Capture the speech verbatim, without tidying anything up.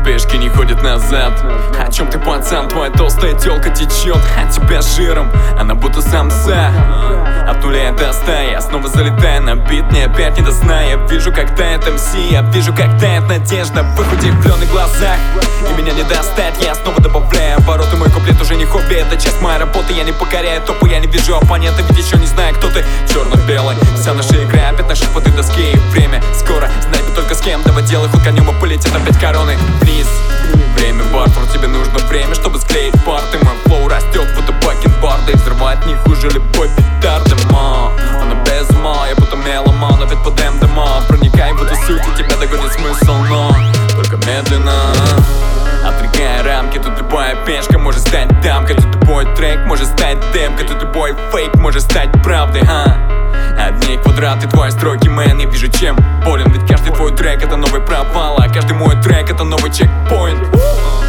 пешки не ходят назад. О чем ты, пацан? Твоя толстая тёлка течет от тебя жиром, она будто самса. От нуля до ста я снова залетаю на бит, мне опять не до сна. Я вижу, как тает эм си, я вижу, как тает надежда в их удивленных глазах. И меня не достать, я снова добавляю обороты. Мой куплет уже не хобби, это часть моей работы. Я не покоряю топы, я не вижу оппонента, ведь еще не знаю, кто ты. Черно-белый, вся наша игра опять на шаг по этой доске. И время скоро, знай бы только с кем. Давай делай ход конем и полетит опять короны вниз. Время бартер, тебе нужно время, чтобы склеить парты. Мой флоу растет, будто бакенбарды, и взрывает не хуже любой петарды. Ма, она без ума, я будто меломан, опять под эм дэ эм а. Проникай в эту суть, и тебя догонит смысл, но только медленно. Отрегая рамки, тут любая пешка может стать дамкой. Тут любой трек может стать демкой. Тут любой фейк может стать правдой, а? Одни квадраты, твои строки, мэн, я вижу, чем болен. Ведь каждый твой трек — это новый провал, а каждый мой трек — это новый чекпоинт.